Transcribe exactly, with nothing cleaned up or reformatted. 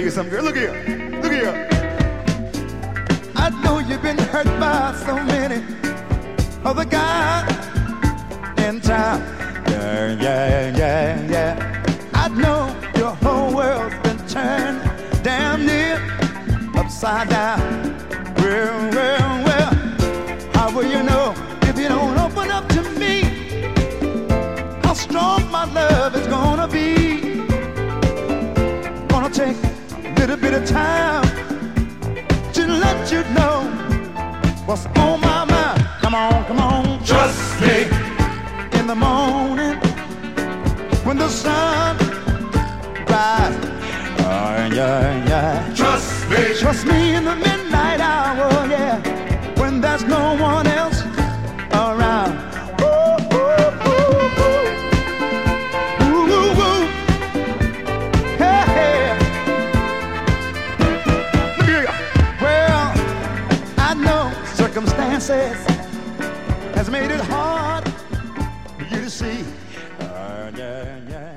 you something, girl. Look here. Look here. I know you've been hurt by so many other guys in town. Yeah, yeah, yeah, yeah. I know your whole world's been turned damn near upside down. Well, well, well, how will you know if you don't open up to me? How strong my love is gonna be. Gonna take a little bit of time to let you know what's on my mind. Come on, come on, Trust me. in the morning when the sun rises. Oh, yeah, yeah. Trust me. Trust me in the midnight hour, yeah, when there's no one else around. Ooh, ooh, ooh, ooh. Ooh, ooh, ooh. Hey, hey. Look here. Well, I know circumstances has made it hard for you to see. Uh, yeah, yeah.